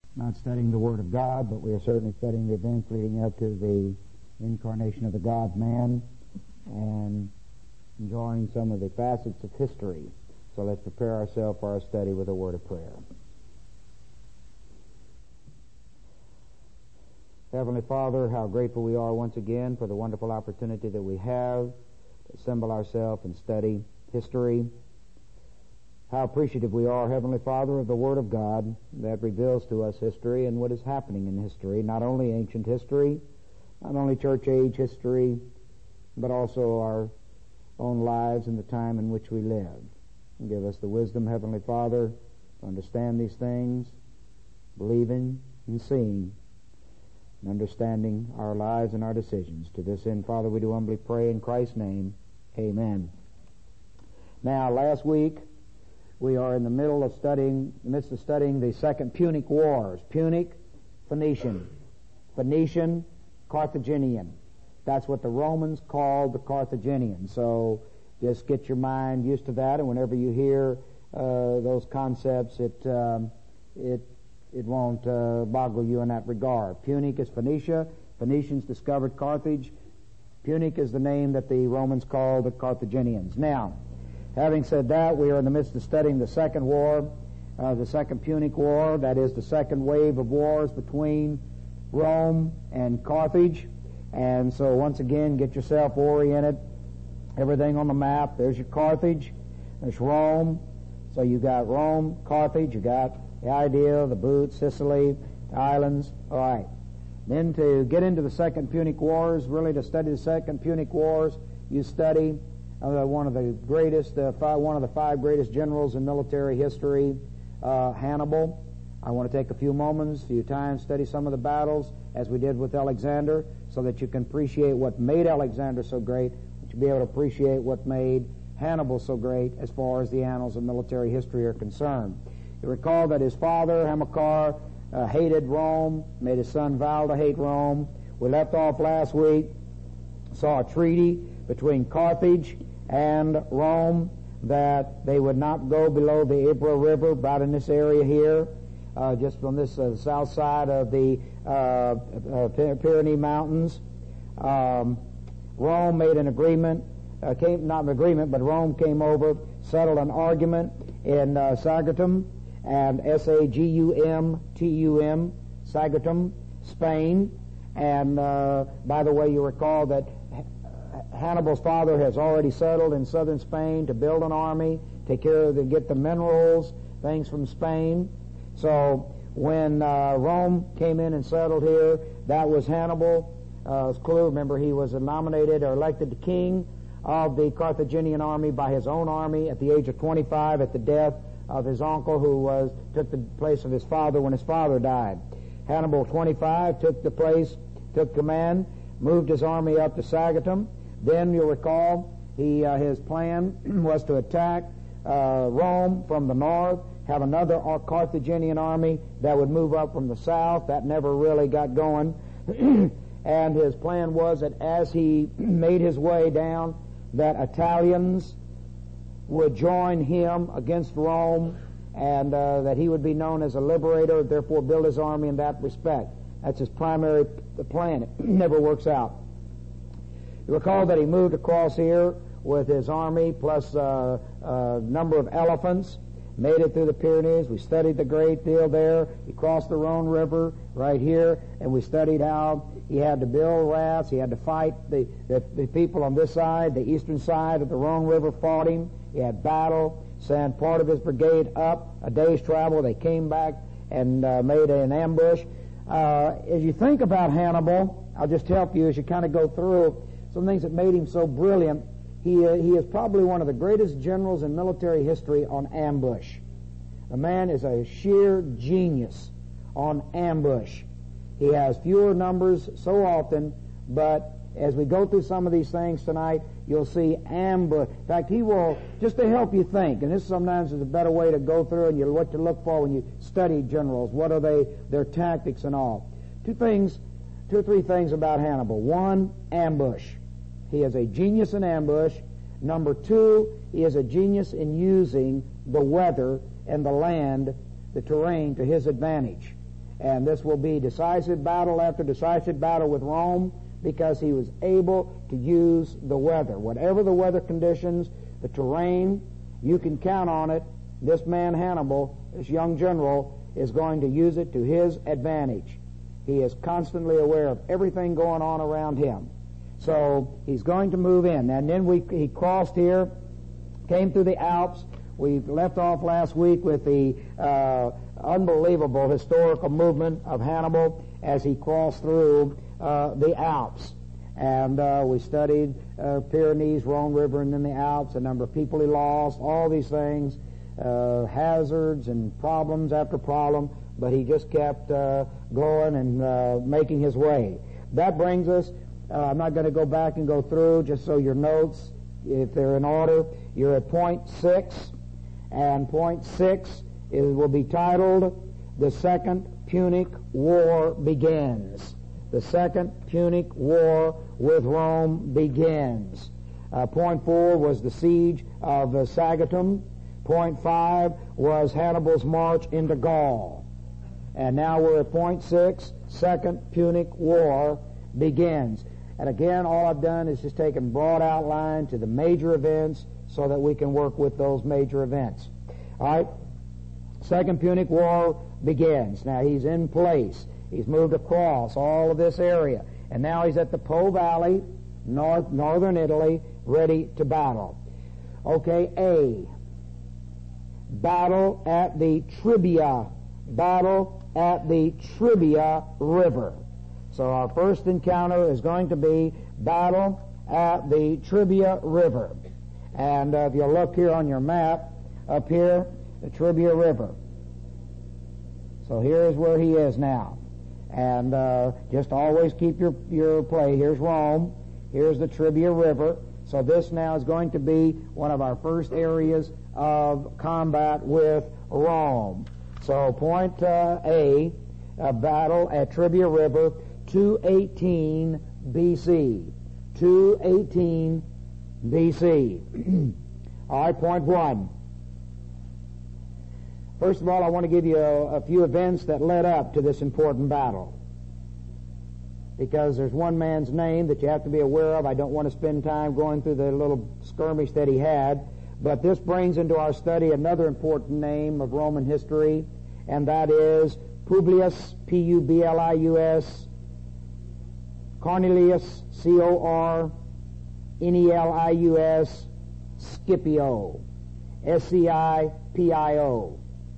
not studying the Word of God, but we are certainly studying the events leading up to the incarnation of the God-man and enjoying some of the facets of history. So let's prepare ourselves for our study with a word of prayer. Heavenly Father, how grateful we are once again for the wonderful opportunity that we have to assemble ourselves and study history. How appreciative we are, Heavenly Father, of the Word of God that reveals to us history and what is happening in history, not only ancient history, not only church age history, but also our own lives and the time in which we live. And give us the wisdom, Heavenly Father, to understand these things, believing and seeing, and understanding our lives and our decisions. To this end, Father, we do humbly pray in Christ's name. Amen. Now, last week, we are in the midst of studying the Second Punic Wars. Punic, Phoenician. Phoenician, Carthaginian. That's what the Romans called the Carthaginians. So just get your mind used to that, and whenever you hear those concepts, it won't boggle you in that regard. Punic is Phoenicia. Phoenicians discovered Carthage. Punic is the name that the Romans called the Carthaginians. Now, having said that, we are in the midst of studying the Second War, the Second Punic War. That is the second wave of wars between Rome and Carthage. And so once again, get yourself oriented. Everything on the map. There's your Carthage. There's Rome. So you got Rome, Carthage. You got the idea, the boot, Sicily, the islands. All right. Then to get into the Second Punic Wars, really to study the Second Punic Wars, you study one of the five greatest generals in military history, Hannibal. I want to take a few moments, a few times, study some of the battles as we did with Alexander, so that you can appreciate what made Alexander so great, that you'll be able to appreciate what made Hannibal so great as far as the annals of military history are concerned. You recall that his father, Hamilcar, hated Rome, made his son vow to hate Rome. We left off last week, saw a treaty between Carthage and Rome that they would not go below the Ebro River, about in this area here, just on this south side of the Pyrenees Mountains. Rome made an agreement, Rome came over, settled an argument in Saguntum, and Sagum, Saguntum, Spain. And by the way, you recall that Hannibal's father has already settled in southern Spain to build an army, get the minerals, things from Spain. So when Rome came in and settled here, that was Hannibal. It's clear, remember, he was nominated or elected the king of the Carthaginian army by his own army at the age of 25 at the death of his uncle, who took the place of his father when his father died. Hannibal, 25, took command, moved his army up to Saguntum. Then you'll recall his plan was to attack Rome from the north, have another Carthaginian army that would move up from the south. That never really got going. And his plan was that as he made his way down, that Italians would join him against Rome, and that he would be known as a liberator, therefore build his army in that respect. That's his primary plan. It never works out. You recall that he moved across here with his army plus a number of elephants, made it through the Pyrenees. We studied the great deal there. He crossed the Rhone River right here, and we studied how he had to build rafts. He had to fight the people on this side, the eastern side of the Rhone River fought him. He had battle, sent part of his brigade up a day's travel. They came back and made an ambush. As you think about Hannibal, I'll just help you as you kind of go through some things that made him so brilliant. He is probably one of the greatest generals in military history on ambush. The man is a sheer genius on ambush. He has fewer numbers so often, but as we go through some of these things tonight, you'll see ambush. In fact, he will, just to help you think, and this sometimes is a better way to go through and what to look for when you study generals. What are their tactics and all. Two or three things about Hannibal. One, ambush. He is a genius in ambush. Number two, he is a genius in using the weather and the land, the terrain, to his advantage. And this will be decisive battle after decisive battle with Rome, because he was able to use the weather. Whatever the weather conditions, the terrain, you can count on it. This man Hannibal, this young general, is going to use it to his advantage. He is constantly aware of everything going on around him. So he's going to move in. And then he crossed here, came through the Alps. We left off last week with the unbelievable historical movement of Hannibal as he crossed through the Alps. And we studied Pyrenees, Rhone River, and then the Alps, the number of people he lost, all these things, hazards and problems after problem, but he just kept going and making his way. That brings us, I'm not going to go back and go through, just so your notes, if they're in order, you're at point 6, and point 6 will be titled, The Second Punic War Begins. The Second Punic War with Rome begins. Point 4 was the siege of Saguntum. Point 5 was Hannibal's march into Gaul. And now we're at point 6, Second Punic War begins. And again, all I've done is just taken broad outline to the major events so that we can work with those major events. All right? Second Punic War begins. Now he's in place. He's moved across all of this area. And now he's at the Po Valley, northern Italy, ready to battle. Okay, A. Battle at the Trebia. Battle at the Trebia River. So our first encounter is going to be battle at the Trebia River. And if you look here on your map, up here, the Trebia River. So here's where he is now. And just always keep your play. Here's Rome. Here's the Trebia River. So this now is going to be one of our first areas of combat with Rome. So point A, battle at Trebia River, 218 B.C. 218 B.C. All right, point 1. First of all, I want to give you a few events that led up to this important battle. Because there's one man's name that you have to be aware of. I don't want to spend time going through the little skirmish that he had. But this brings into our study another important name of Roman history, and that is Publius, Publius, Cornelius, Cornelius, Scipio, Scipio.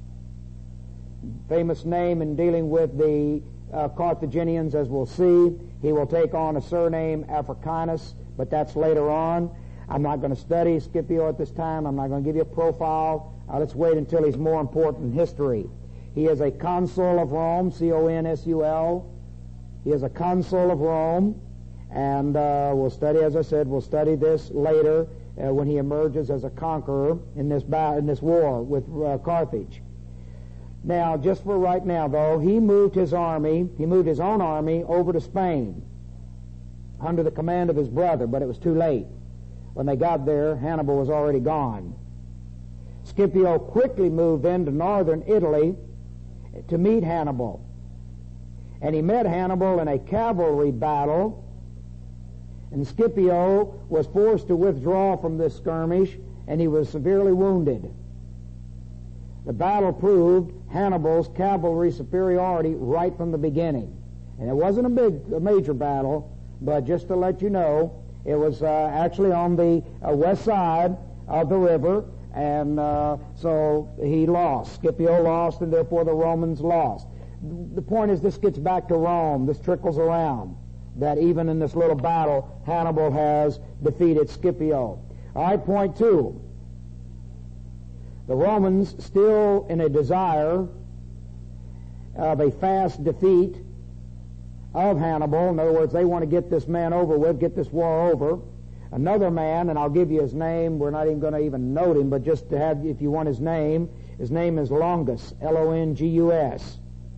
Famous name in dealing with the Carthaginians, as we'll see. He will take on a surname Africanus, but that's later on. I'm not going to study Scipio at this time. I'm not going to give you a profile. Let's wait until he's more important in history. He is a consul of Rome, consul. He is a consul of Rome, and we'll study, as I said, we'll study this later when he emerges as a conqueror in this war with Carthage. Now, just for right now, though, he moved his own army over to Spain under the command of his brother, but it was too late. When they got there, Hannibal was already gone. Scipio quickly moved into northern Italy to meet Hannibal. And he met Hannibal in a cavalry battle, and Scipio was forced to withdraw from this skirmish, and he was severely wounded. The battle proved Hannibal's cavalry superiority right from the beginning. And it wasn't a major battle, but just to let you know, it was actually on the west side of the river, and so he lost. Scipio lost, and therefore the Romans lost. The point is, this gets back to Rome. This trickles around, that even in this little battle, Hannibal has defeated Scipio. All right, point 2. The Romans, still in a desire of a fast defeat of Hannibal, in other words, they want to get this man over with, get this war over. Another man, and I'll give you his name, we're not even going to even note him, but just to have, if you want his name is Longus, Longus.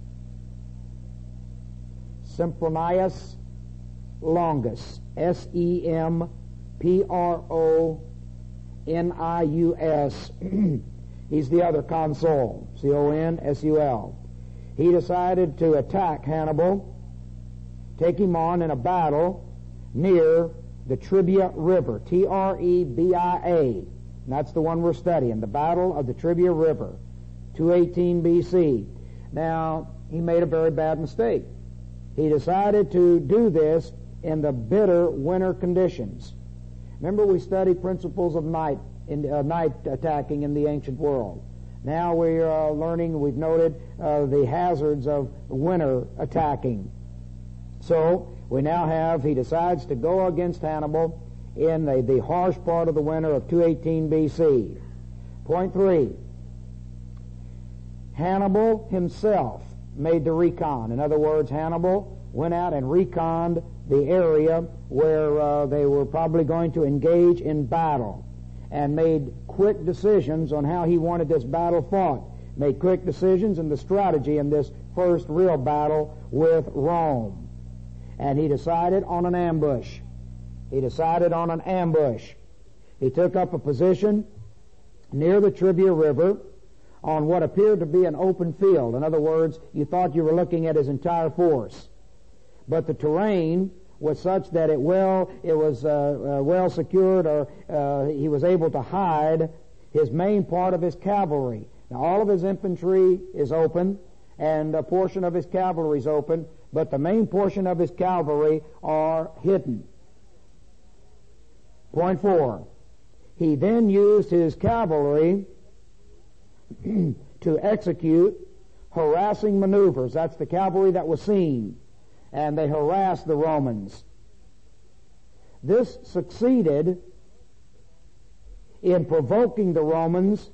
Sempronius Longus, Sempronius. He's the other consul, Consul. he decided to attack Hannibal, take him on in a battle near the Trebia River, Trebia. And that's the one we're studying, the Battle of the Trebia River, 218 B.C. Now, he made a very bad mistake. He decided to do this in the bitter winter conditions. Remember, we studied principles of night attacking in the ancient world. Now we are learning, we've noted the hazards of winter attacking. So we now have, he decides to go against Hannibal in the harsh part of the winter of 218 B.C. Point 3. Hannibal himself made the recon. In other words, Hannibal went out and reconned the area where they were probably going to engage in battle, and made quick decisions on how he wanted this battle fought. Made quick decisions in the strategy in this first real battle with Rome. And he decided on an ambush. He took up a position near the Trebia River on what appeared to be an open field. In other words, you thought you were looking at his entire force. But the terrain was such that it was well secured, or he was able to hide his main part of his cavalry. Now, all of his infantry is open, and a portion of his cavalry is open, but the main portion of his cavalry are hidden. Point 4. He then used his cavalry to execute harassing maneuvers. That's the cavalry that was seen. And they harassed the Romans. This succeeded in provoking the Romans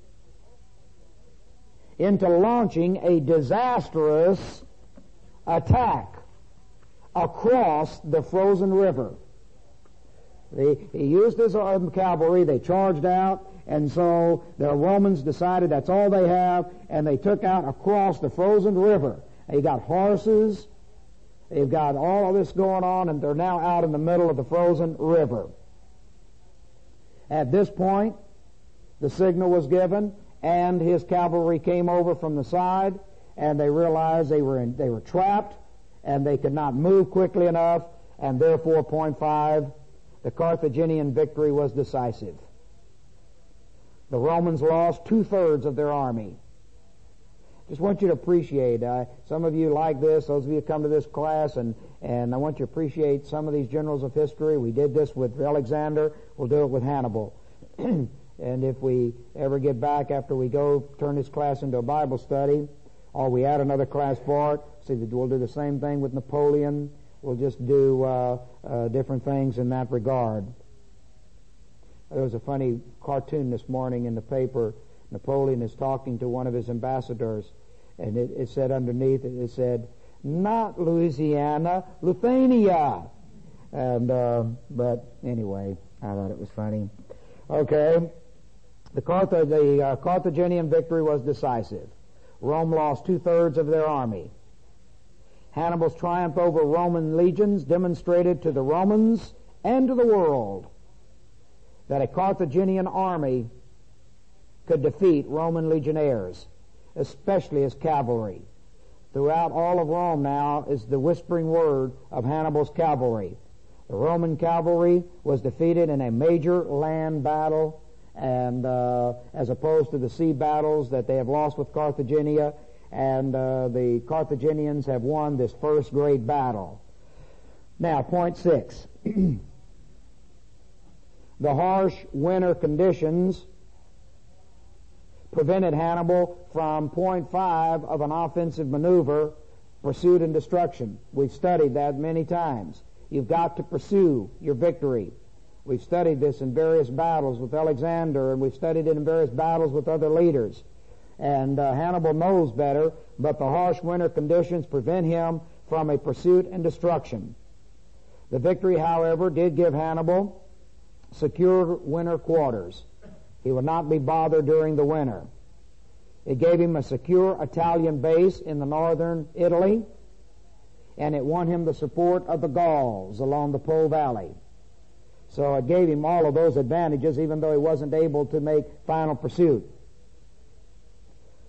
into launching a disastrous attack across the frozen river. He used his cavalry, they charged out, and so the Romans decided that's all they have, and they took out across the frozen river. They got horses, they've got all of this going on, and they're now out in the middle of the frozen river. At this point, the signal was given, and his cavalry came over from the side, and they realized they were trapped, and they could not move quickly enough, and therefore, point 5, the Carthaginian victory was decisive. The Romans lost 2/3 of their army. Just want you to appreciate, some of you like this, those of you who come to this class, and I want you to appreciate some of these generals of history. We did this with Alexander, we'll do it with Hannibal. And if we ever get back after we go turn this class into a Bible study, or we add another class for it, see that we'll do the same thing with Napoleon. We'll just do different things in that regard. There was a funny cartoon this morning in the paper. Napoleon is talking to one of his ambassadors, and it said underneath, it said, "Not Louisiana, Lithuania." And but anyway, I thought it was funny. Okay, the Carthaginian victory was decisive. Rome lost 2/3 of their army. Hannibal's triumph over Roman legions demonstrated to the Romans and to the world that a Carthaginian army could defeat Roman legionnaires, especially his cavalry. Throughout all of Rome now is the whispering word of Hannibal's cavalry. The Roman cavalry was defeated in a major land battle, and as opposed to the sea battles that they have lost with Carthagina, and the Carthaginians have won this first great battle. Now, point 6. The harsh winter conditions prevented Hannibal from point 5 of an offensive maneuver, pursuit and destruction. We've studied that many times. You've got to pursue your victory. We've studied this in various battles with Alexander, and we've studied it in various battles with other leaders. And Hannibal knows better, but the harsh winter conditions prevent him from a pursuit and destruction. The victory, however, did give Hannibal secure winter quarters. He would not be bothered during the winter. It gave him a secure Italian base in the northern Italy, and it won him the support of the Gauls along the Po Valley. So it gave him all of those advantages, even though he wasn't able to make final pursuit.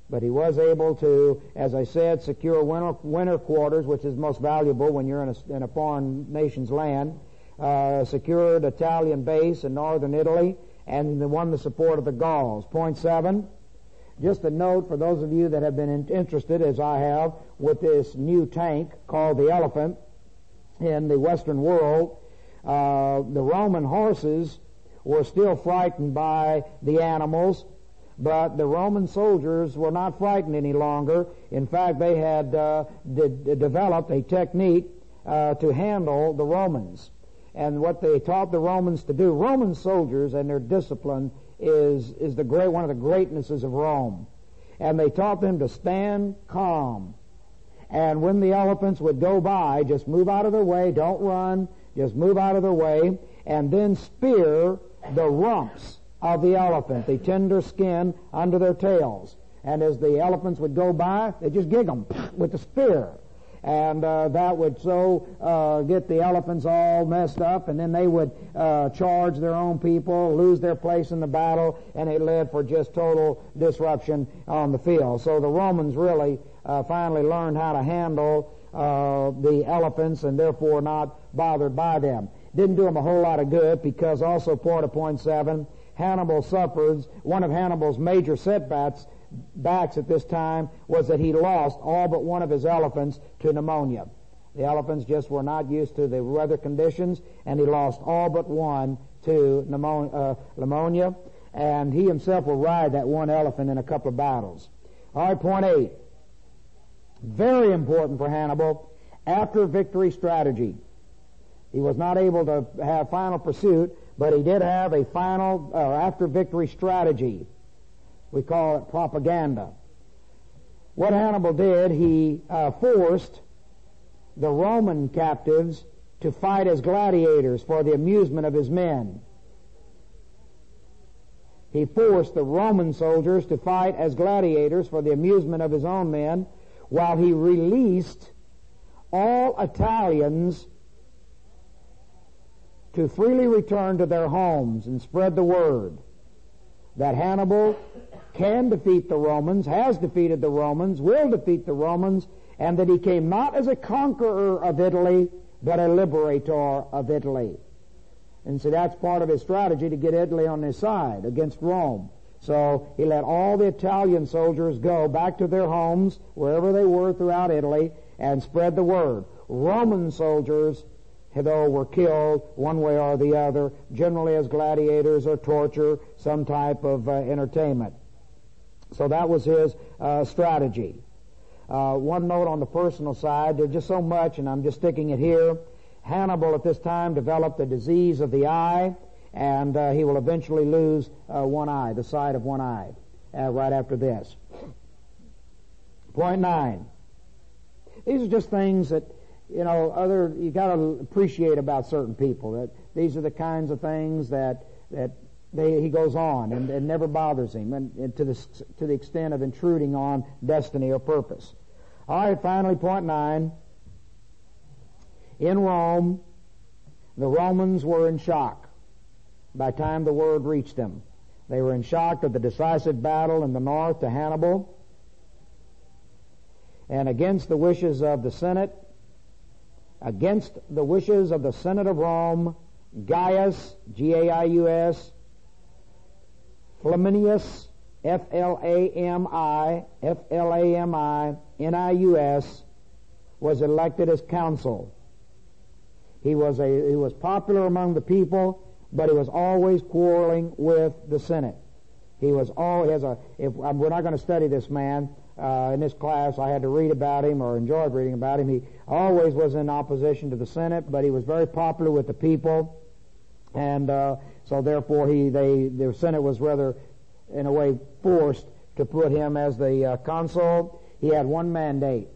But he was able to, as I said, secure winter quarters, which is most valuable when you're in a foreign nation's land, secured Italian base in northern Italy, and won the support of the Gauls. Point 7, just a note for those of you that have been interested, as I have, with this new tank called the Elephant in the Western world. The Roman horses were still frightened by the animals, but the Roman soldiers were not frightened any longer. In fact, they had developed a technique to handle the Romans. And what they taught the Romans to do, Roman soldiers and their discipline is one of the greatnesses of Rome. And they taught them to stand calm. And when the elephants would go by, just move out of their way, don't run, just move out of their way, and then spear the rumps of the elephant, the tender skin under their tails. And as the elephants would go by, they just gig them with the spear. And that would so get the elephants all messed up, and then they would charge their own people, lose their place in the battle, and it led for just total disruption on the field. So the Romans really finally learned how to handle the elephants and therefore not bothered by them. Didn't do them a whole lot of good, because also part of point 7, Hannibal suffered, one of Hannibal's major setbacks at this time was that he lost all but one of his elephants to pneumonia. The elephants just were not used to the weather conditions, and he lost all but one to pneumonia, and he himself will ride that one elephant in a couple of battles. All right, point 8. Very important for Hannibal, after victory strategy. He was not able to have final pursuit, but he did have a final after victory strategy. We call it propaganda. What Hannibal did, he forced the Roman captives to fight as gladiators for the amusement of his men. He forced the Roman soldiers to fight as gladiators for the amusement of his own men, while he released all Italians to freely return to their homes and spread the word that Hannibal can defeat the Romans, has defeated the Romans, will defeat the Romans, and that he came not as a conqueror of Italy, but a liberator of Italy. And so that's part of his strategy to get Italy on his side against Rome. So he let all the Italian soldiers go back to their homes, wherever they were throughout Italy, and spread the word. Roman soldiers, though, were killed one way or the other, generally as gladiators or torture, some type of entertainment. So that was his strategy. One note on the personal side, there's just so much, and I'm just sticking it here. Hannibal at this time developed the disease of the eye, and he will eventually lose one eye, the sight of one eye, right after this. Point 9. These are just things that, you got to appreciate about certain people. That these are the kinds of things that he goes on and never bothers him, and to the extent of intruding on destiny or purpose. All right, finally, point 9. In Rome, the Romans were in shock by the time the word reached them. They were in shock of the decisive battle in the north to Hannibal, and against the wishes of the Senate, against the wishes of the Senate of Rome, Gaius, G-A-I-U-S, Flaminius, F-L-A-M-I-N-I-U-S, was elected as consul. He was popular among the people, but he was always quarreling with the Senate. We're not going to study this man in this class. I had to read about him, or enjoyed reading about him. He always was in opposition to the Senate, but he was very popular with the people, and so therefore the Senate was rather, in a way, forced to put him as the consul. He had one mandate,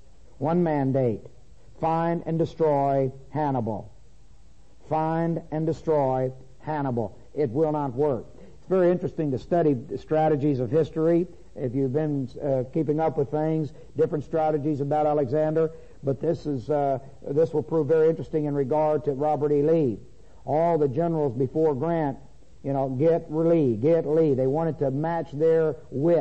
find and destroy Hannibal. Find and destroy Hannibal. It will not work. It's very interesting to study the strategies of history. If you've been keeping up with things, different strategies about Alexander, but this will prove very interesting in regard to Robert E. Lee. All the generals before Grant, get Lee. They wanted to match their wit,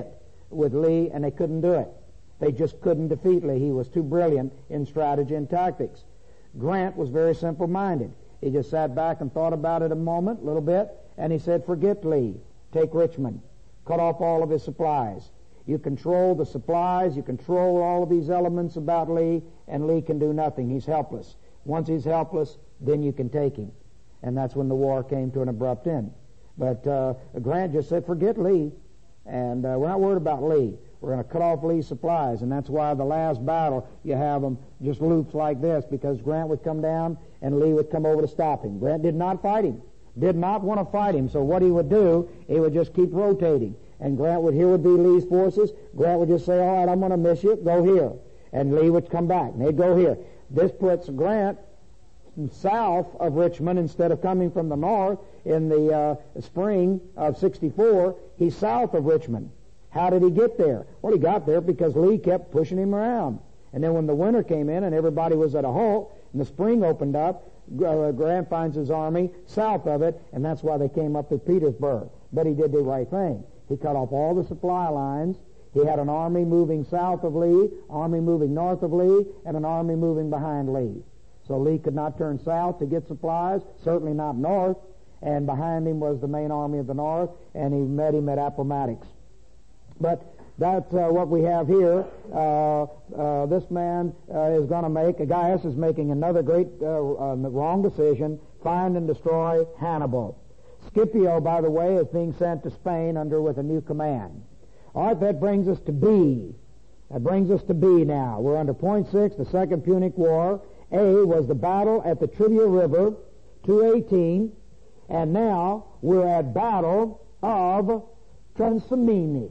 with Lee, and they couldn't do it. They just couldn't defeat Lee. He was too brilliant in strategy and tactics. Grant was very simple-minded. He just sat back and thought about it a little bit, and he said, forget Lee. Take Richmond. Cut off all of his supplies. You control the supplies, you control all of these elements about Lee, and Lee can do nothing. He's helpless. Once he's helpless, then you can take him. And that's when the war came to an abrupt end. But Grant just said, forget Lee, and we're not worried about Lee. We're going to cut off Lee's supplies, and that's why the last battle, you have them just loops like this, because Grant would come down, and Lee would come over to stop him. Grant did not fight him, did not want to fight him, so what he would do, he would just keep rotating. And here would be Lee's forces. Grant would just say, all right, I'm going to miss you, go here. And Lee would come back, and they'd go here. This puts Grant south of Richmond instead of coming from the north. In the spring of 64, he's south of Richmond. How did he get there? Well, he got there because Lee kept pushing him around. And then when the winter came in and everybody was at a halt, and the spring opened up, Grant finds his army south of it, and that's why they came up with Petersburg. But he did the right thing. He cut off all the supply lines. He had an army moving south of Lee, army moving north of Lee, and an army moving behind Lee. So Lee could not turn south to get supplies, certainly not north, and behind him was the main army of the north, and he met him at Appomattox. But that's what we have here. This man is going to make, Gaius is making another great wrong decision, find and destroy Hannibal. Scipio, by the way, is being sent to Spain with a new command. All right, that brings us to B. That brings us to B now. We're under point 6, the Second Punic War. A was the battle at the Trivia River, 218, and now we're at Battle of Trasimene.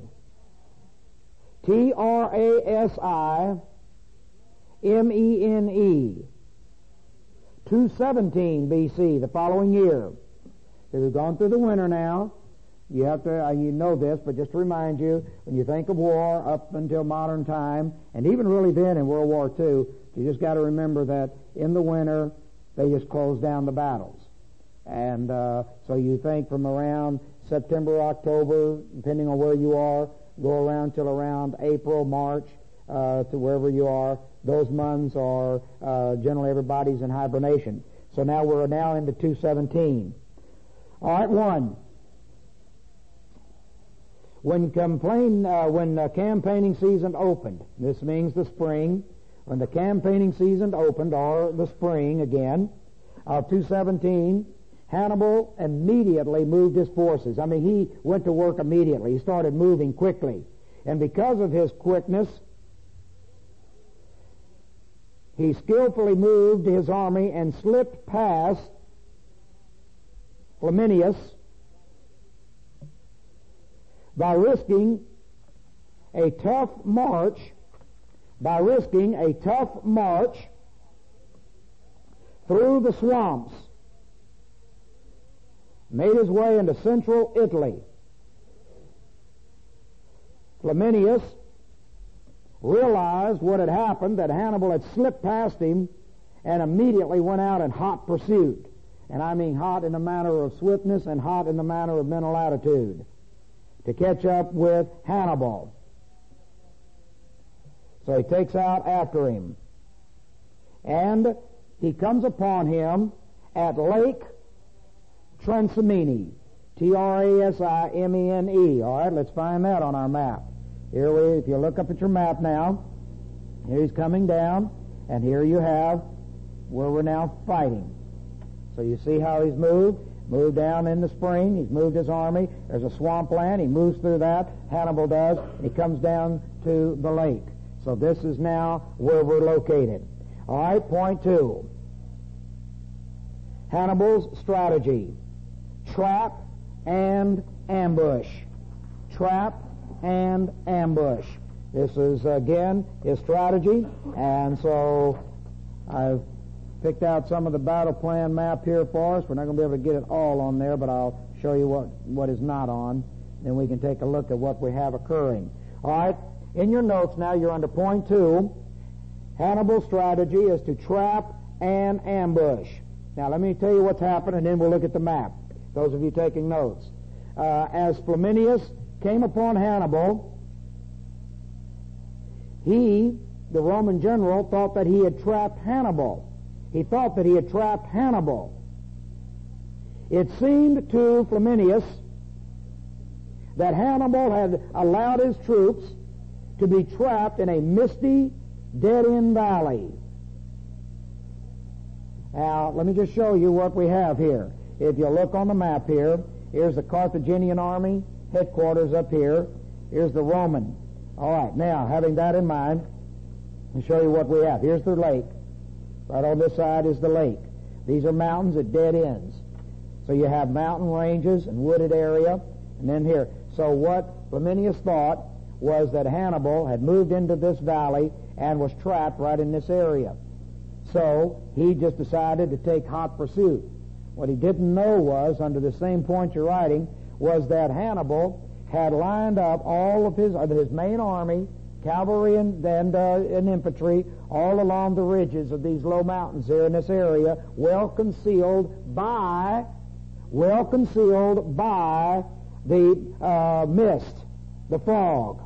Trasimene, 217 B.C., the following year. So we've gone through the winter now. You have to, you know this, but just to remind you, when you think of war up until modern time, and even really then in World War II, you just got to remember that in the winter, they just closed down the battles. And so you think from around September, October, depending on where you are, go around till around April, March, to wherever you are. Those months are generally everybody's in hibernation. So now we're now into 217. All right, 1. When campaigning season opened, this means the spring. When the campaigning season opened, or the spring again, of 217, Hannibal immediately moved his forces. I mean, he went to work immediately. He started moving quickly. And because of his quickness, he skillfully moved his army and slipped past Flaminius by risking a tough march through the swamps, made his way into central Italy. Flaminius realized what had happened, that Hannibal had slipped past him, and immediately went out in hot pursuit. And I mean hot in the manner of swiftness and hot in the manner of mental attitude, to catch up with Hannibal. So he takes out after him. And he comes upon him at Lake Trasimene. Trasimene. All right, let's find that on our map. Here if you look up at your map now, here he's coming down, and here you have where we're now fighting. So you see how he's moved moved down in the spring. He's moved his army. There's a swampland. He moves through that. Hannibal does. And he comes down to the lake. So this is now where we're located. All right, point 2. Hannibal's strategy. Trap and ambush. Trap and ambush. This is, again, his strategy. And so I've picked out some of the battle plan map here for us. We're not going to be able to get it all on there, but I'll show you what is not on. Then we can take a look at what we have occurring. All right, in your notes now, you're under point 2. Hannibal's strategy is to trap and ambush. Now, let me tell you what's happened, and then we'll look at the map, those of you taking notes. As Flaminius came upon Hannibal, He, the Roman general, thought that he had trapped Hannibal. He thought that he had trapped Hannibal. It seemed to Flaminius that Hannibal had allowed his troops to be trapped in a misty, dead-end valley. Now, let me just show you what we have here. If you look on the map here, here's the Carthaginian army, headquarters up here. Here's the Roman. All right, now, having that in mind, I'll show you what we have. Here's the lake. Right on this side is the lake. These are mountains at dead ends. So you have mountain ranges and wooded area, and then here. So what Flaminius thought was that Hannibal had moved into this valley and was trapped right in this area. So he just decided to take hot pursuit. What he didn't know was, under the same point you're writing, was that Hannibal had lined up all of his main army, cavalry and infantry, all along the ridges of these low mountains here in this area, well concealed by the mist, the fog.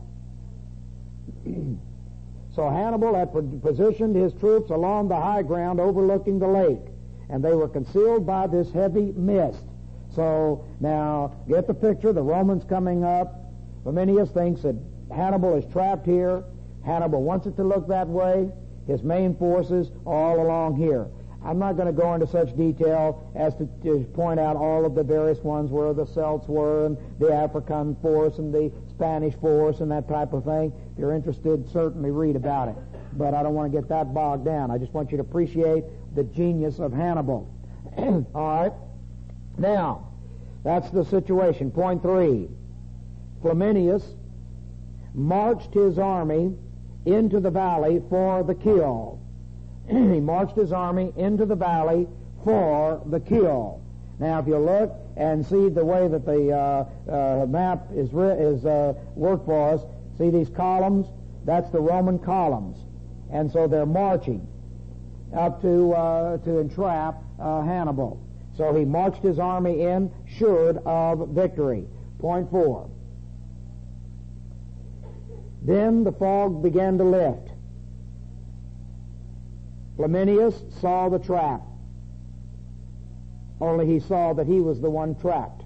So Hannibal had positioned his troops along the high ground overlooking the lake, and they were concealed by this heavy mist. So now, get the picture, the Romans coming up. Flaminius thinks that Hannibal is trapped here. Hannibal wants it to look that way. His main forces are all along here. I'm not going to go into such detail as to point out all of the various ones where the Celts were and the African force and the Spanish force and that type of thing. If you're interested, certainly read about it. But I don't want to get that bogged down. I just want you to appreciate the genius of Hannibal. All right? Now, that's the situation. Point 3. Flaminius marched his army into the valley for the kill. He marched his army into the valley for the kill. Now, if you look and see the way that the map is worked for us, see these columns? That's the Roman columns. And so they're marching up to entrap Hannibal. So he marched his army in, assured of victory. Point 4. Then the fog began to lift. Flaminius saw the trap. Only he saw that he was the one trapped.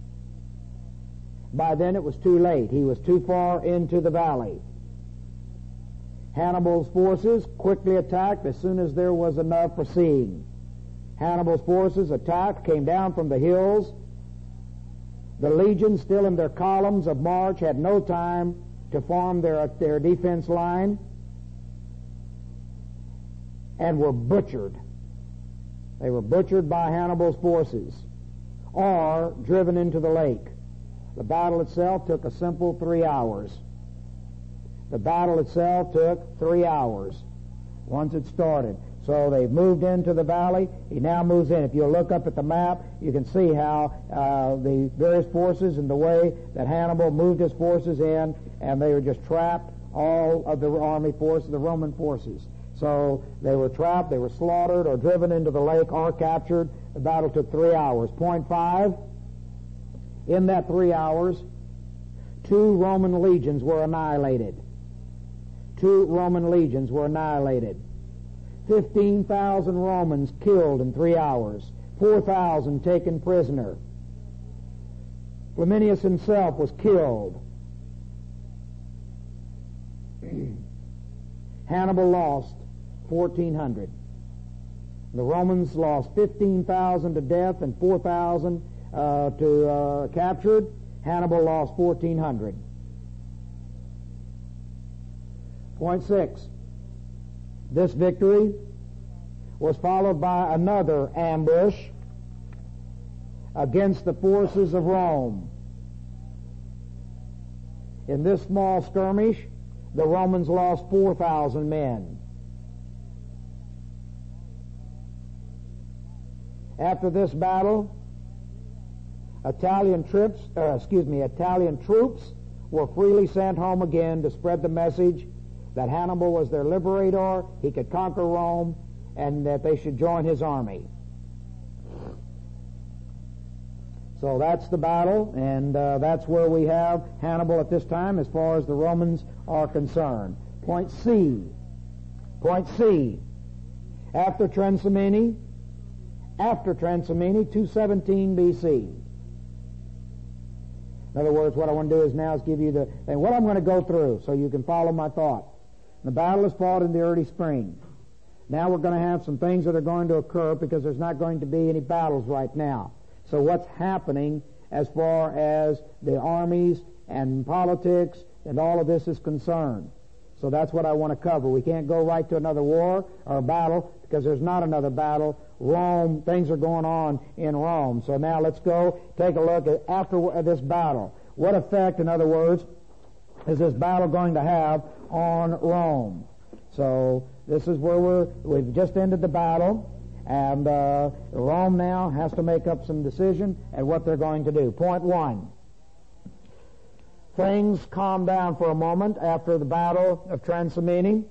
By then it was too late. He was too far into the valley. Hannibal's forces quickly attacked as soon as there was enough for seeing. Hannibal's forces attacked, came down from the hills. The legions, still in their columns of march, had no time to form their defense line and were butchered. They were butchered by Hannibal's forces or driven into the lake. The battle itself took a simple 3 hours. The battle itself took 3 hours once it started. So they moved into the valley. He now moves in. If you look up at the map, you can see how the various forces and the way that Hannibal moved his forces in, and they were just trapped, all of the army forces, the Roman forces. So they were trapped, they were slaughtered, or driven into the lake, or captured. The battle took 3 hours. Point 5, in that 3 hours, 2 Roman legions were annihilated. 2 Roman legions were annihilated. 15,000 Romans killed in 3 hours. 4,000 taken prisoner. Flaminius himself was killed. Hannibal lost 1,400. The Romans lost 15,000 to death and 4,000 captured. Hannibal lost 1,400. Point 6. This victory was followed by another ambush against the forces of Rome. In this small skirmish, the Romans lost 4,000 men. After this battle, Italian troops were freely sent home again to spread the message that Hannibal was their liberator, he could conquer Rome, and that they should join his army. So that's the battle, and that's where we have Hannibal at this time as far as the Romans are concerned. Point C. Point C. After Transamini, 217 B.C. In other words, what I want to do is now is give you and what I'm going to go through so you can follow my thought. The battle is fought in the early spring. Now we're going to have some things that are going to occur because there's not going to be any battles right now. So what's happening as far as the armies and politics and all of this is concerned. So that's what I want to cover. We can't go right to another war or a battle because there's not another battle. Rome, things are going on in Rome. So now let's go take a look at after this battle. What effect, in other words, is this battle going to have on Rome? So this is where we've just ended the battle, and Rome now has to make up some decision at what they're going to do. Point 1. Things calmed down for a moment after the battle of Transamini,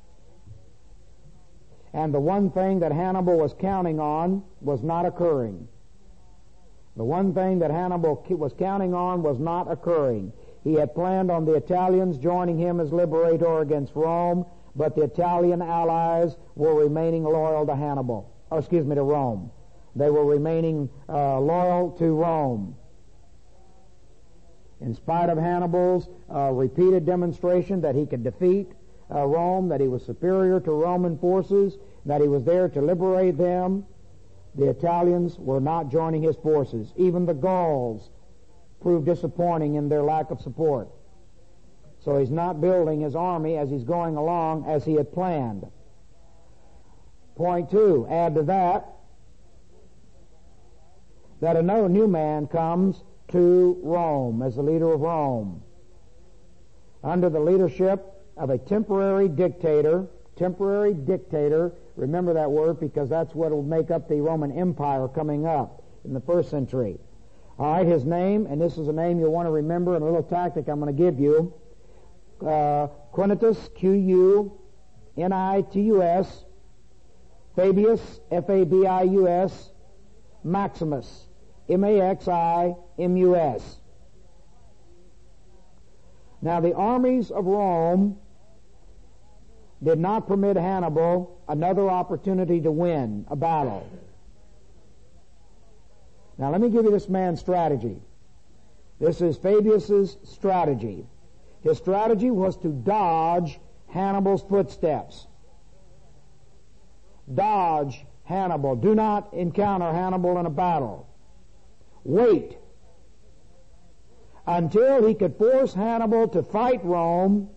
and the one thing that Hannibal was counting on was not occurring. The one thing that Hannibal was counting on was not occurring. He had planned on the Italians joining him as liberator against Rome, but the Italian allies were remaining loyal to to Rome. They were remaining loyal to Rome. In spite of Hannibal's repeated demonstration that he could defeat Rome, that he was superior to Roman forces, that he was there to liberate them, the Italians were not joining his forces. Even the Gauls proved disappointing in their lack of support. So he's not building his army as he's going along as he had planned. Point 2, add to that another new man comes to Rome as the leader of Rome under the leadership of a temporary dictator. Remember that word because that's what will make up the Roman Empire coming up in the first century. All right, his name, and this is a name you'll want to remember and a little tactic I'm going to give you. Quintus, Q-U-N-I-T-U-S, Fabius, F-A-B-I-U-S, Maximus, M-A-X-I-M-U-S. Now the armies of Rome did not permit Hannibal another opportunity to win a battle. Now let me give you this man's strategy. This is Fabius's strategy. His strategy was to dodge Hannibal's footsteps. Dodge Hannibal. Do not encounter Hannibal in a battle. Wait until he could force Hannibal to fight Rome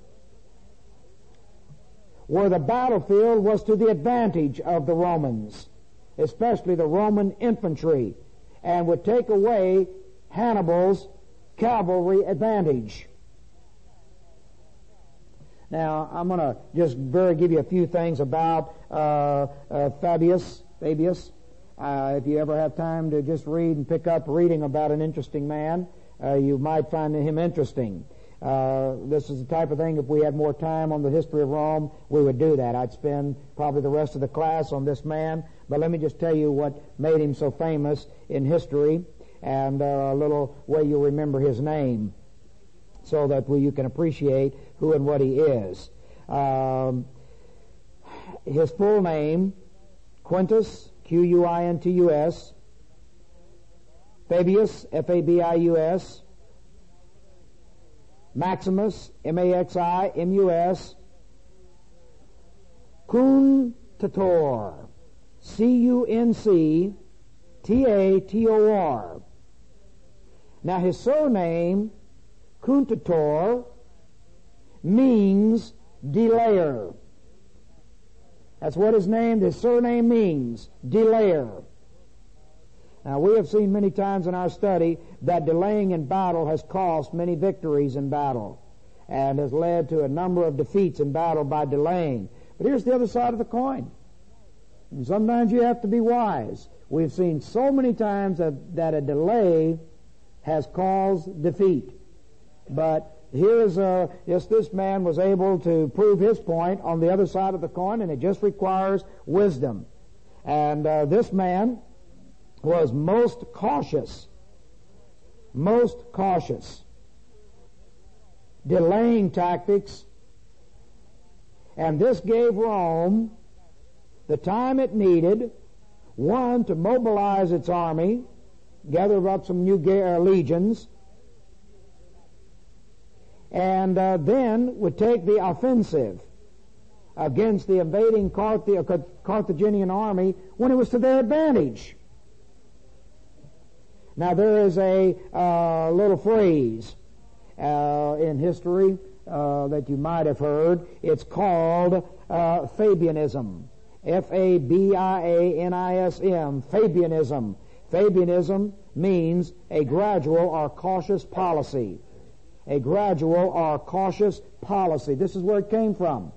where the battlefield was to the advantage of the Romans, especially the Roman infantry, and would take away Hannibal's cavalry advantage. Now, I'm going to just give you a few things about Fabius. If you ever have time to just read and pick up reading about an interesting man, you might find him interesting. This is the type of thing, if we had more time on the history of Rome, we would do that. I'd spend probably the rest of the class on this man, but let me just tell you what made him so famous in history and a little way you remember his name so that you can appreciate who and what he is. His full name, Quintus, Q-U-I-N-T-U-S, Fabius, F-A-B-I-U-S, Maximus, M-A-X-I-M-U-S, Cunctator, C-U-N-C-T-A-T-O-R. Now his surname, Cunctator, means delayer. That's what his surname means, delayer. Now, we have seen many times in our study that delaying in battle has cost many victories in battle and has led to a number of defeats in battle by delaying. But here's the other side of the coin. And sometimes you have to be wise. We've seen so many times that a delay has caused defeat. But here's this man was able to prove his point on the other side of the coin, and it just requires wisdom. And this man was most cautious. Delaying tactics And this gave Rome the time it needed, one, to mobilize its army, gather up some new legions, and then would take the offensive against the invading Carthaginian army when it was to their advantage. Now there is a little phrase in history that you might have heard. It's called Fabianism. Fabianism. Fabianism. Fabianism means a gradual or cautious policy. A gradual or cautious policy. This is where it came from.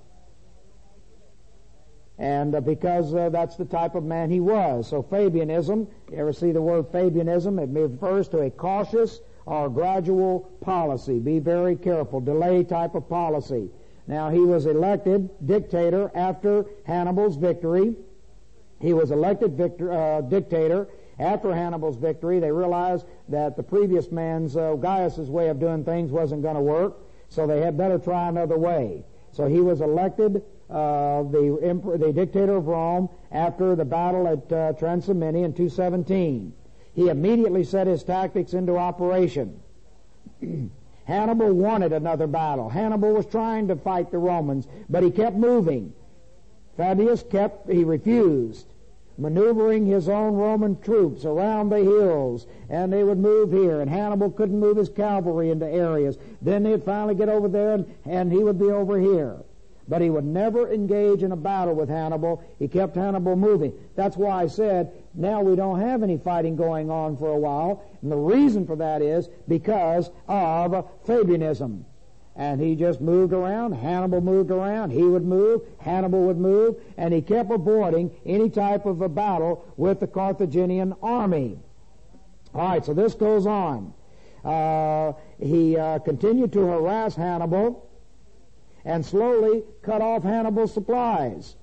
And because that's the type of man he was. So Fabianism, you ever see the word Fabianism? It refers to a cautious or gradual policy. Be very careful. Delay type of policy. Now, he was elected dictator after Hannibal's victory. He was elected dictator after Hannibal's victory. They realized that the previous man's, Gaius's way of doing things wasn't going to work, so they had better try another way. So he was elected the dictator of Rome after the battle at Transamini in 217. He immediately set his tactics into operation. Hannibal wanted another battle. Hannibal was trying to fight the Romans, but he kept moving. Fabius refused, maneuvering his own Roman troops around the hills, and they would move here, and Hannibal couldn't move his cavalry into areas. Then they'd finally get over there, and he would be over here. But he would never engage in a battle with Hannibal. He kept Hannibal moving. That's why I said, now we don't have any fighting going on for a while. And the reason for that is because of Fabianism. And he just moved around. Hannibal moved around. He would move. Hannibal would move. And he kept avoiding any type of a battle with the Carthaginian army. All right, so this goes on. He continued to harass Hannibal and slowly cut off Hannibal's supplies.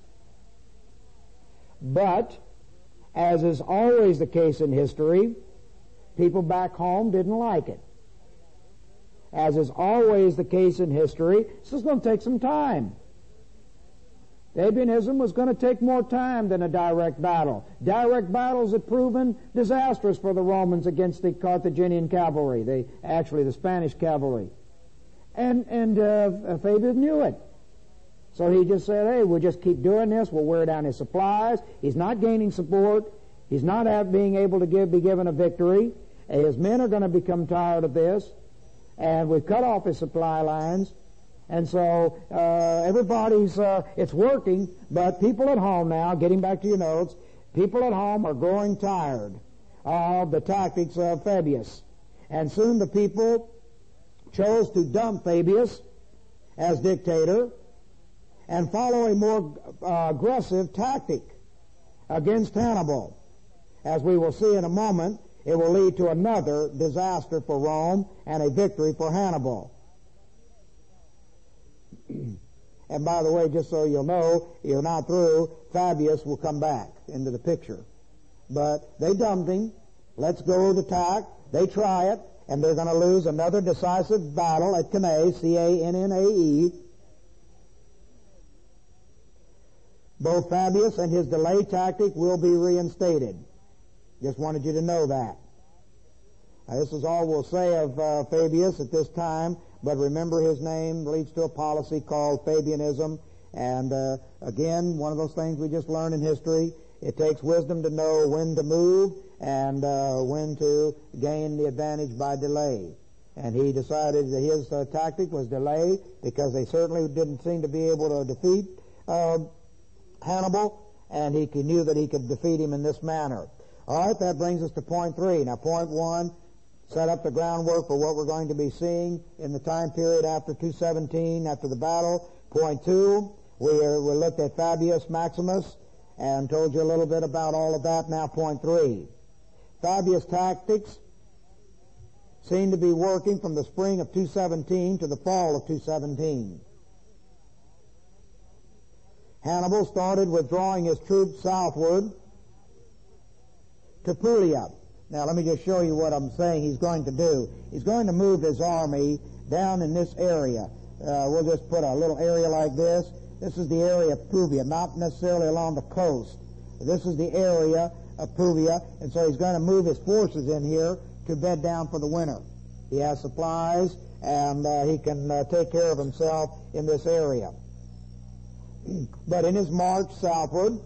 But, as is always the case in history, people back home didn't like it. As is always the case in history, this is going to take some time. Fabianism was going to take more time than a direct battle. Direct battles had proven disastrous for the Romans against the Carthaginian cavalry, the Spanish cavalry. And Fabius knew it. So he just said, hey, we'll just keep doing this. We'll wear down his supplies. He's not gaining support. He's not being able to be given a victory. His men are going to become tired of this. And we've cut off his supply lines. And so everybody's, it's working, but people at home now, getting back to your notes, people at home are growing tired of the tactics of Fabius. And soon the people chose to dump Fabius as dictator and follow a more aggressive tactic against Hannibal. As we will see in a moment, it will lead to another disaster for Rome and a victory for Hannibal. And by the way, just so you'll know, you're not through, Fabius will come back into the picture. But they dumped him. Let's go to attack. They try it. And they're going to lose another decisive battle at Cannae, C-A-N-N-A-E. Both Fabius and his delay tactic will be reinstated. Just wanted you to know that. Now, this is all we'll say of Fabius at this time, but remember his name leads to a policy called Fabianism. And again, one of those things we just learned in history, it takes wisdom to know when to move and when to gain the advantage by delay. And he decided that his tactic was delay because they certainly didn't seem to be able to defeat Hannibal, and he knew that he could defeat him in this manner. All right, that brings us to point 3. Now, point 1 set up the groundwork for what we're going to be seeing in the time period after 217, after the battle. Point 2, we looked at Fabius Maximus and told you a little bit about all of that. Now, point 3. Fabius' tactics seem to be working from the spring of 217 to the fall of 217. Hannibal started withdrawing his troops southward to Puglia. Now, let me just show you what I'm saying he's going to do. He's going to move his army down in this area. We'll just put a little area like this. This is the area of Puvia, not necessarily along the coast. This is the area of Puvia, and so he's going to move his forces in here to bed down for the winter. He has supplies, and he can take care of himself in this area. But in his march southward,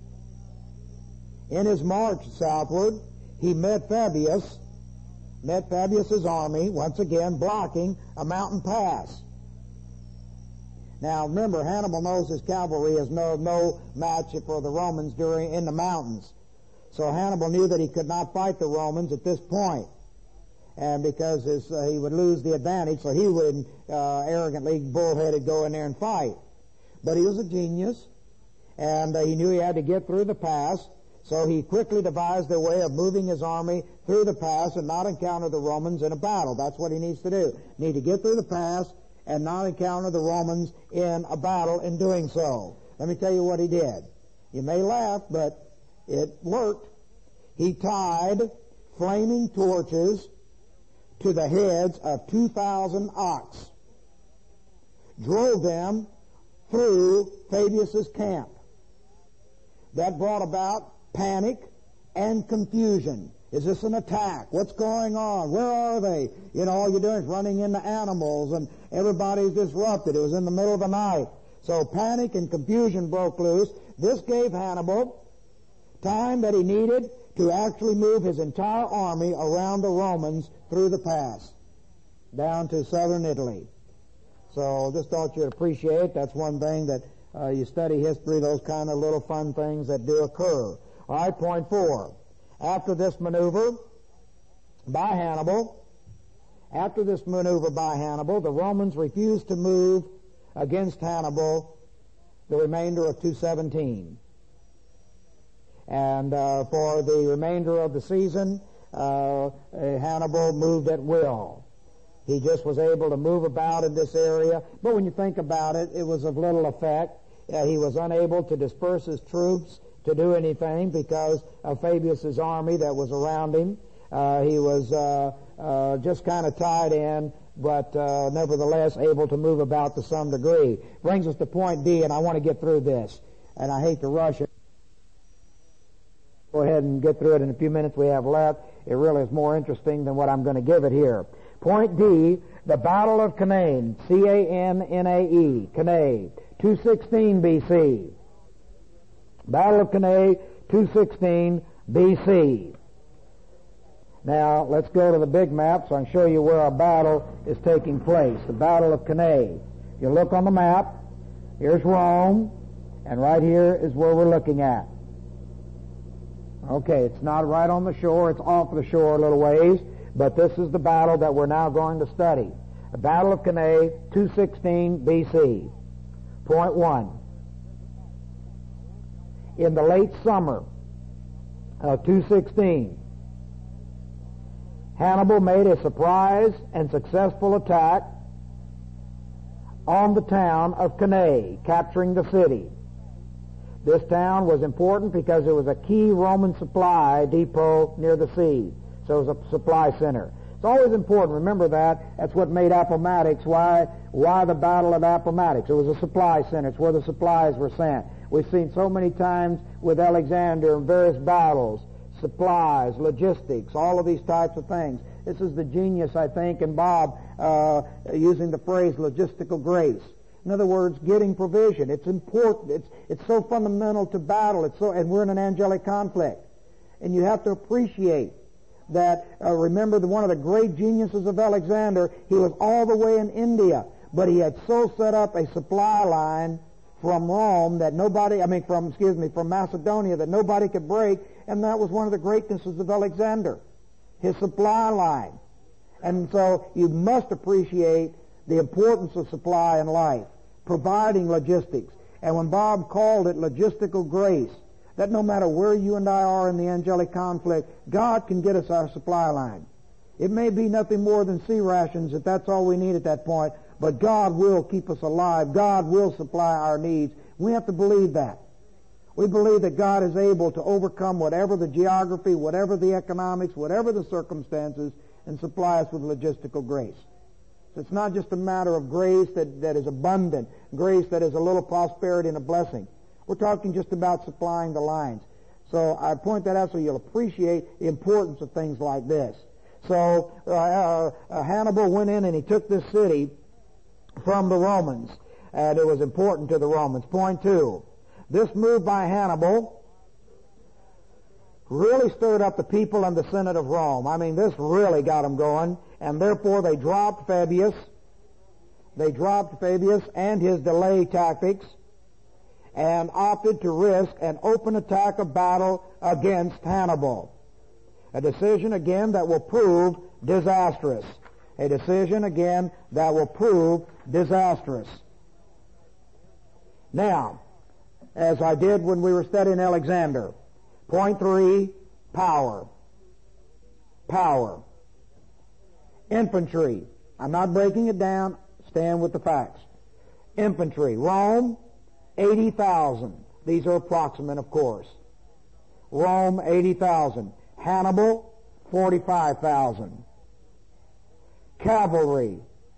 he met Fabius's army, once again blocking a mountain pass. Now remember, Hannibal knows his cavalry is no match for the Romans in the mountains. So Hannibal knew that he could not fight the Romans at this point, and because he would lose the advantage, so he would arrogantly, bullheaded, go in there and fight. But he was a genius, and he knew he had to get through the pass, so he quickly devised a way of moving his army through the pass and not encounter the Romans in a battle. That's what he needs to do. Need to get through the pass and not encounter the Romans in a battle in doing so. Let me tell you what he did. You may laugh, but it worked. He tied flaming torches to the heads of 2,000 ox, drove them through Fabius's camp. That brought about panic and confusion. Is this an attack? What's going on? Where are they? You know, all you're doing is running into animals, and everybody's disrupted. It was in the middle of the night. So panic and confusion broke loose. This gave Hannibal time that he needed to actually move his entire army around the Romans through the pass down to southern Italy. So just thought you'd appreciate. That's one thing that you study history, those kind of little fun things that do occur. All right, point 4. After this maneuver by Hannibal, the Romans refused to move against Hannibal the remainder of 217. And for the remainder of the season, Hannibal moved at will. He just was able to move about in this area. But when you think about it, it was of little effect. He was unable to disperse his troops to do anything because of Fabius's army that was around him. He was just kind of tied in, but nevertheless able to move about to some degree. Brings us to point D, and I want to get through this, and I hate to rush it. Go ahead and get through it in a few minutes we have left. It really is more interesting than what I'm going to give it here. Point D, the Battle of Cannae, C-A-N-N-A-E, Cannae, 216 B.C. Battle of Cannae, 216 B.C. Now, let's go to the big map so I can show you where our battle is taking place. The Battle of Cannae. You look on the map, here's Rome, and right here is where we're looking at. Okay, it's not right on the shore, it's off the shore a little ways, but this is the battle that we're now going to study. The Battle of Cannae, 216 B.C. Point 1. In the late summer of 216, Hannibal made a surprise and successful attack on the town of Cannae, capturing the city. This town was important because it was a key Roman supply depot near the sea. So it was a supply center. It's always important. Remember that. That's what made Appomattox. Why the Battle of Appomattox? It was a supply center. It's where the supplies were sent. We've seen so many times with Alexander in various battles, supplies, logistics, all of these types of things. This is the genius, I think, in Bob using the phrase logistical grace. In other words, getting provision. It's important. It's so fundamental to battle. And we're in an angelic conflict. And you have to appreciate that, remember one of the great geniuses of Alexander, he was all the way in India, but he had so set up a supply line from Rome that from Macedonia that nobody could break, and that was one of the greatnesses of Alexander, his supply line. And so you must appreciate the importance of supply in life, providing logistics. And when Bob called it logistical grace, that no matter where you and I are in the angelic conflict, God can get us our supply line. It may be nothing more than sea rations if that's all we need at that point, but God will keep us alive. God will supply our needs. We have to believe that. We believe that God is able to overcome whatever the geography, whatever the economics, whatever the circumstances, and supply us with logistical grace. It's not just a matter of grace that is abundant, grace that is a little prosperity and a blessing. We're talking just about supplying the lines. So I point that out so you'll appreciate the importance of things like this. So Hannibal went in and he took this city from the Romans, and it was important to the Romans. Point 2. This move by Hannibal really stirred up the people and the Senate of Rome. I mean, this really got them going, and therefore they dropped Fabius. They dropped Fabius and his delay tactics and opted to risk an open attack of battle against Hannibal. A decision, again, that will prove disastrous. A decision, again, that will prove disastrous. Now, as I did when we were studying Alexander, point 3, power. Power. Infantry. I'm not breaking it down. Stand with the facts. Infantry. Rome, 80,000. These are approximate, of course. Rome, 80,000. Hannibal, 45,000. Cavalry.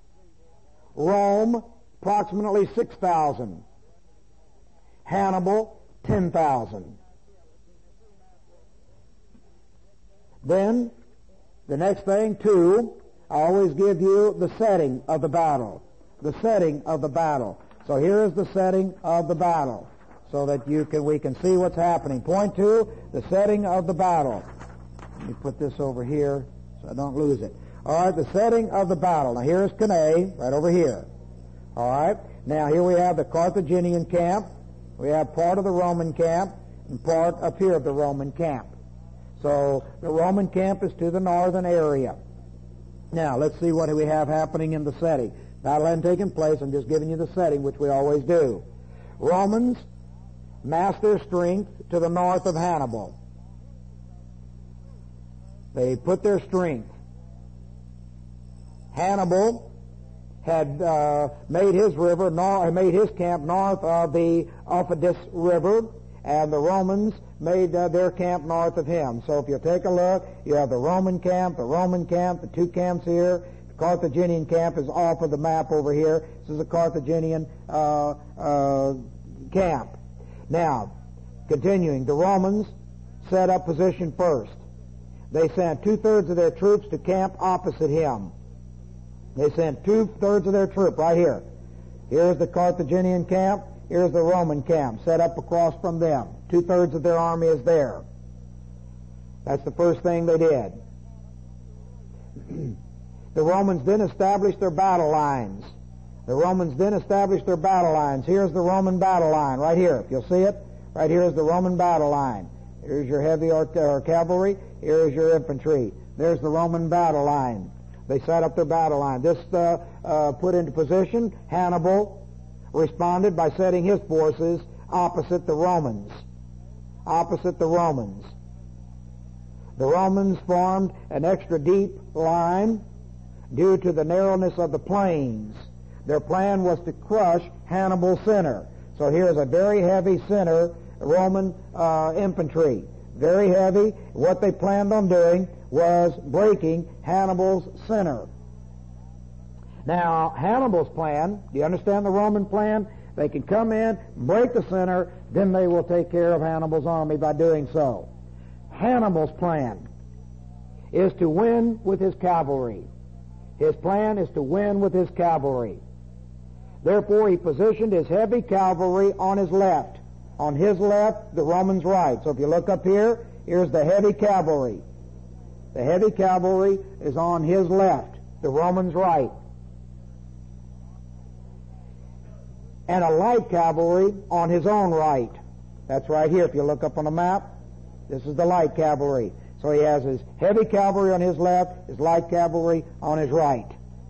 Rome, approximately 6,000. Hannibal, 10,000. Then, the next thing, 2, I always give you the setting of the battle. The setting of the battle. So here is the setting of the battle, so that we can see what's happening. Point 2, the setting of the battle. Let me put this over here so I don't lose it. All right, the setting of the battle. Now here is Cannae, right over here. All right, now here we have the Carthaginian camp. We have part of the Roman camp and part up here of the Roman camp. So the Roman camp is to the northern area. Now let's see what we have happening in the setting. Battle hadn't taken place. I'm just giving you the setting, which we always do. Romans massed their strength to the north of Hannibal. They put their strength. Hannibal had made his camp north of the Aufidus River, and the Romans made their camp north of him. So if you take a look, you have the Roman camp, the 2 camps here. The Carthaginian camp is off of the map over here. This is a Carthaginian camp. Now, continuing, the Romans set up position first. They sent 2/3 of their troops to camp opposite him. They sent 2/3 of their troop right here. Here's the Carthaginian camp. Here's the Roman camp set up across from them. 2/3 of their army is there. That's the first thing they did. The Romans then established their battle lines. Here's the Roman battle line right here. If you'll see it, right here is the Roman battle line. Here's your heavy cavalry. Here's your infantry. There's the Roman battle line. They set up their battle line. This put into position. Hannibal responded by setting his forces opposite the Romans. The Romans formed an extra deep line due to the narrowness of the plains. Their plan was to crush Hannibal's center. So here's a very heavy center, Roman infantry. Very heavy. What they planned on doing was breaking Hannibal's center. Now, Hannibal's plan, do you understand the Roman plan? They can come in, break the center, then they will take care of Hannibal's army by doing so. Hannibal's plan is to win with his cavalry. His plan is to win with his cavalry. Therefore, he positioned his heavy cavalry on his left. On his left, the Romans' right. So if you look up here, here's the heavy cavalry. The heavy cavalry is on his left, the Romans' right. And a light cavalry on his own right. That's right here. If you look up on the map, this is the light cavalry. So he has his heavy cavalry on his left, his light cavalry on his right.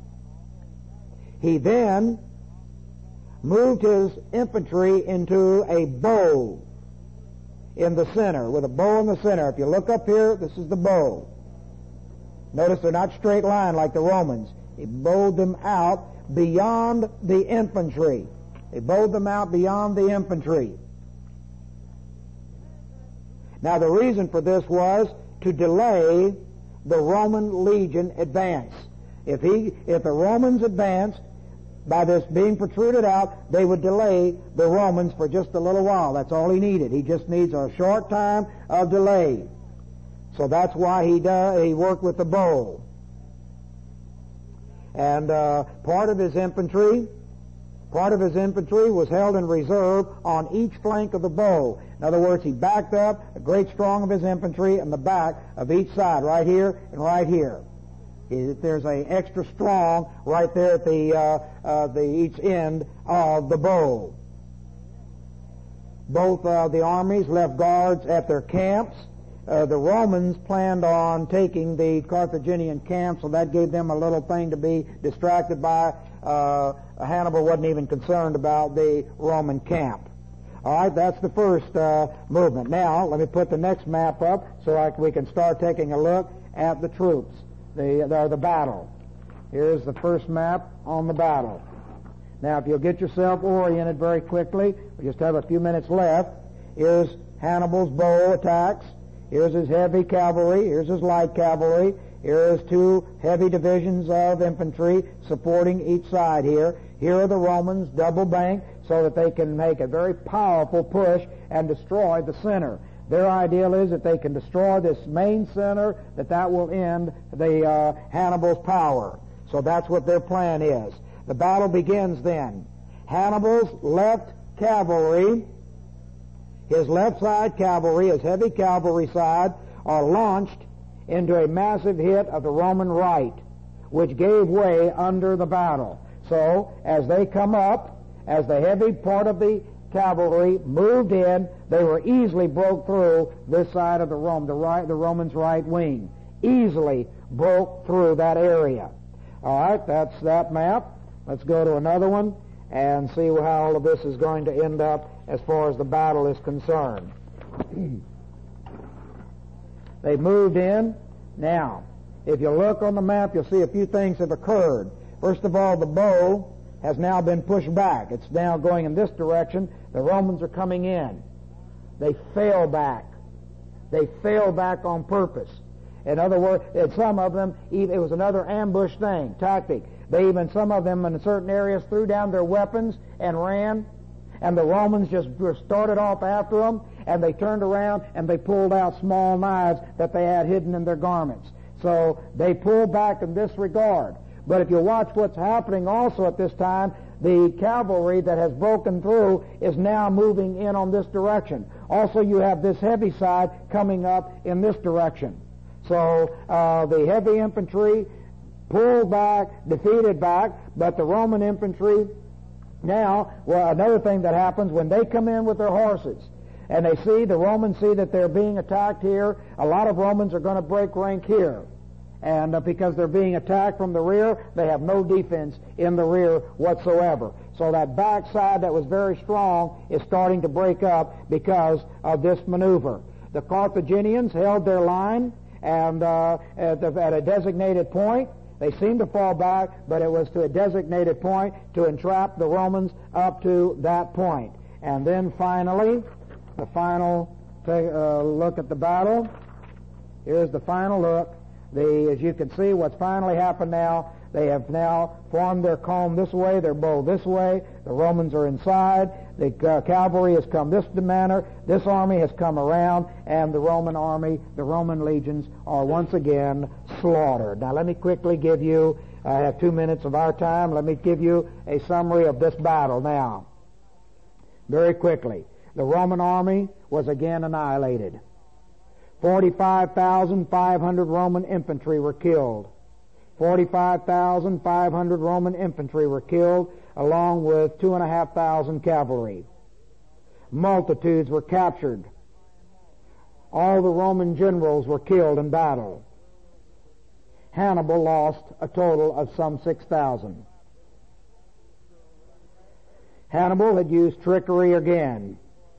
He then moved his infantry into a bow in the center, with a bow in the center. If you look up here, this is the bow. Notice they're not straight line like the Romans. He bowed them out beyond the infantry. Now the reason for this was to delay the Roman legion advance. If the Romans advanced, by this being protruded out, they would delay the Romans for just a little while. That's all he needed. He just needs a short time of delay. So that's why he worked with the bow. And part of his infantry was held in reserve on each flank of the bow. In other words, he backed up a great strong of his infantry in the back of each side, right here and right here. There's an extra strong right there at the each end of the bow. Both the armies left guards at their camps. The Romans planned on taking the Carthaginian camp, so that gave them a little thing to be distracted by. Hannibal wasn't even concerned about the Roman camp. All right, that's the first movement. Now, let me put the next map up so we can start taking a look at the troops, the battle. Here's the first map on the battle. Now, if you'll get yourself oriented very quickly, we just have a few minutes left. Here's Hannibal's bow attacks. Here's his heavy cavalry. Here's his light cavalry. Here's two heavy divisions of infantry supporting each side here. Here are the Romans double banked so that they can make a very powerful push and destroy the center. Their ideal is that they can destroy this main center, that will end the Hannibal's power. So that's what their plan is. The battle begins then. Hannibal's left cavalry, his left side cavalry, his heavy cavalry side, are launched into a massive hit of the Roman right, which gave way under the battle. So, as they come up, as the heavy part of the cavalry moved in, they were easily broke through this side of the Romans' right wing. Easily broke through that area. All right, that's that map. Let's go to another one and see how all of this is going to end up as far as the battle is concerned. They moved in. Now, if you look on the map, you'll see a few things have occurred. First of all, the bow has now been pushed back. It's now going in this direction. The Romans are coming in. They fell back. They fell back on purpose. In other words, some of them, it was another ambush tactic. Some of them in certain areas threw down their weapons and ran, and the Romans just started off after them, and they turned around and they pulled out small knives that they had hidden in their garments. So they pulled back in this regard. But if you watch what's happening also at this time, the cavalry that has broken through is now moving in on this direction. Also, you have this heavy side coming up in this direction. So the heavy infantry pulled back, defeated back, but the Roman infantry now, another thing that happens when they come in with their horses, and the Romans see that they're being attacked here, a lot of Romans are going to break rank here. And because they're being attacked from the rear, they have no defense in the rear whatsoever. So that backside that was very strong is starting to break up because of this maneuver. The Carthaginians held their line, and at a designated point, they seemed to fall back, but it was to a designated point to entrap the Romans up to that point. And then finally, the final look at the battle. Here's the final look. As you can see, what's finally happened now, they have now formed their column this way, their bow this way. The Romans are inside. The cavalry has come this manner. This army has come around, and the Roman army, the Roman legions, are once again slaughtered. Now, let me quickly give you, I have 2 minutes of our time, let me give you a summary of this battle now. Very quickly. The Roman army was again annihilated. 45,500 Roman infantry were killed. 45,500 Roman infantry were killed, along with 2,500 cavalry. Multitudes were captured. All the Roman generals were killed in battle. Hannibal lost a total of some 6,000. Hannibal had used trickery again.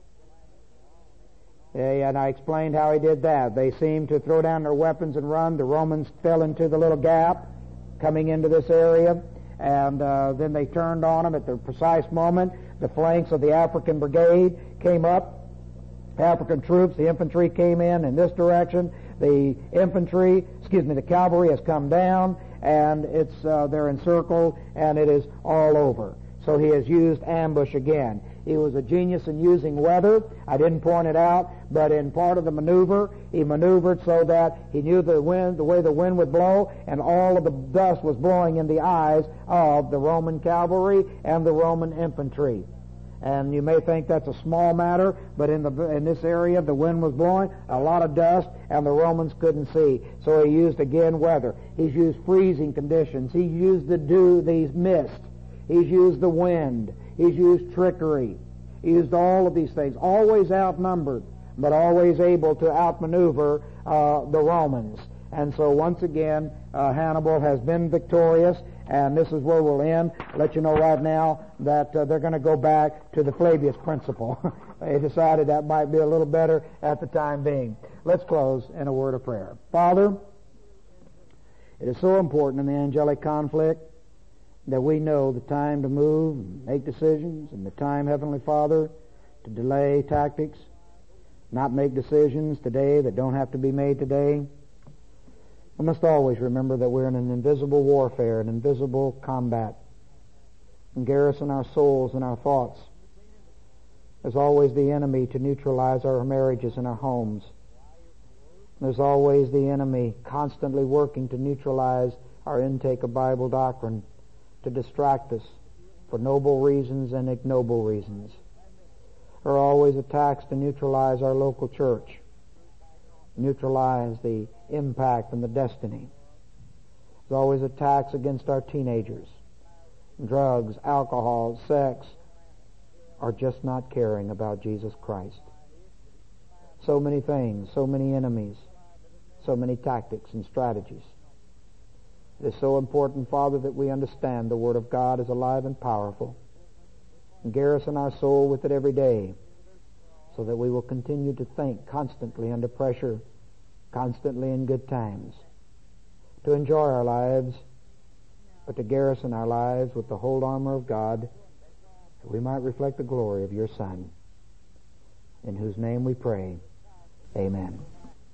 And I explained how he did that. They seemed to throw down their weapons and run. The Romans fell into the little gap coming into this area, and then they turned on them at the precise moment. The flanks of the African brigade came up. African troops, the infantry came in this direction. The cavalry has come down, and they're encircled, and it is all over. So he has used ambush again. He was a genius in using weather. I didn't point it out, but in part of the maneuver, he maneuvered so that he knew the way the wind would blow, and all of the dust was blowing in the eyes of the Roman cavalry and the Roman infantry. And you may think that's a small matter, but in this area, the wind was blowing, a lot of dust, and the Romans couldn't see. So he used again weather. He's used freezing conditions. He's used these mist. He's used the wind. He's used trickery. He used all of these things. Always outnumbered, but always able to outmaneuver the Romans. And so once again, Hannibal has been victorious, and this is where we'll end. Let you know right now that they're going to go back to the Flavius principle. They decided that might be a little better at the time being. Let's close in a word of prayer. Father, it is so important in the angelic conflict that we know the time to move and make decisions, and the time, Heavenly Father, to delay tactics, not make decisions today that don't have to be made today. We must always remember that we're in an invisible warfare, an invisible combat, and garrison our souls and our thoughts. There's always the enemy to neutralize our marriages and our homes. There's always the enemy constantly working to neutralize our intake of Bible doctrine, to distract us for noble reasons and ignoble reasons. There are always attacks to neutralize our local church, neutralize the impact and the destiny. There's always attacks against our teenagers. Drugs, alcohol, sex, or just not caring about Jesus Christ. So many things, so many enemies, so many tactics and strategies. It is so important, Father, that we understand the Word of God is alive and powerful, and garrison our soul with it every day, so that we will continue to think constantly under pressure, constantly in good times, to enjoy our lives, but to garrison our lives with the whole armor of God, that we might reflect the glory of your Son, in whose name we pray. Amen.